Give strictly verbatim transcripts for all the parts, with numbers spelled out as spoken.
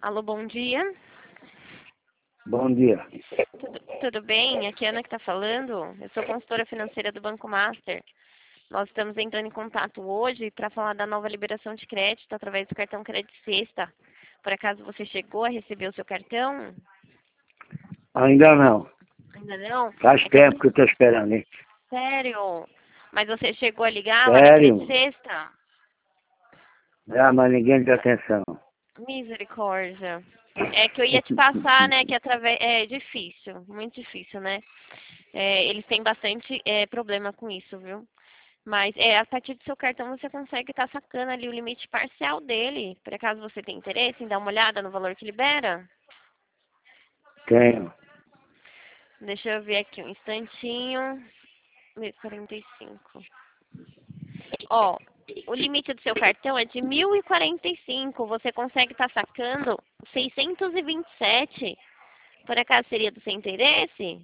Alô, bom dia. Bom dia. Tudo, tudo bem? Aqui é a Ana que está falando. Eu sou consultora financeira do Banco Master. Nós estamos entrando em contato hoje para falar da nova liberação de crédito através do cartão Crédito Sexta. Por acaso você chegou a receber o seu cartão? Ainda não. Ainda não? Faz É que tempo eu... que eu estou esperando, hein? Sério? Mas você chegou a ligar lá na Crédito Sério? Sexta? Ah, mas ninguém deu atenção. Misericórdia. É que eu ia te passar, né? Que através é difícil, muito difícil, né? É, eles têm bastante é, problema com isso, viu? Mas é, a partir do seu cartão você consegue estar sacando ali o limite parcial dele. Por acaso você tem interesse em dar uma olhada no valor que libera? Tenho. Deixa eu ver aqui um instantinho. quarenta e cinco. Ó, o limite do seu cartão é de mil e quarenta e cinco. Você consegue estar sacando seiscentos e vinte e sete. Por acaso seria do seu interesse?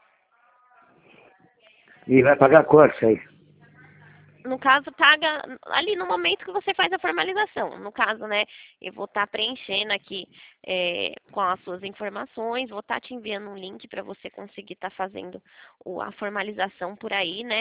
E vai pagar quanto isso aí? No caso, paga ali no momento que você faz a formalização. No caso, né, eu vou estar preenchendo aqui é, com as suas informações, vou estar te enviando um link para você conseguir estar fazendo o- a formalização por aí, né?